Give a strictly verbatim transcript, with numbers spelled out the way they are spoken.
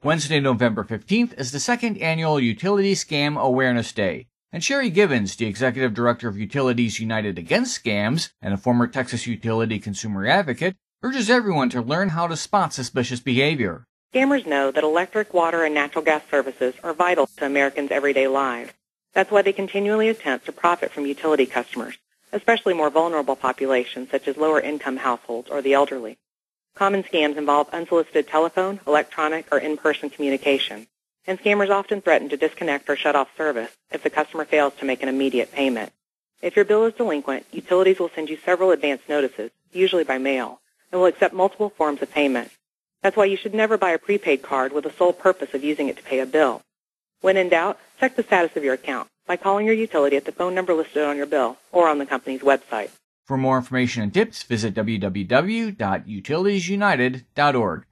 Wednesday, November fifteenth is the second annual Utility Scam Awareness Day, and Sherry Gibbons, the Executive Director of Utilities United Against Scams and a former Texas utility consumer advocate, urges everyone to learn how to spot suspicious behavior. Scammers know that electric, water, and natural gas services are vital to Americans' everyday lives. That's why they continually attempt to profit from utility customers, especially more vulnerable populations such as lower-income households or the elderly. Common scams involve unsolicited telephone, electronic, or in-person communication, and scammers often threaten to disconnect or shut off service if the customer fails to make an immediate payment. If your bill is delinquent, utilities will send you several advance notices, usually by mail, and will accept multiple forms of payment. That's why you should never buy a prepaid card with the sole purpose of using it to pay a bill. When in doubt, check the status of your account by calling your utility at the phone number listed on your bill or on the company's website. For more information and tips, visit w w w dot utilities united dot org.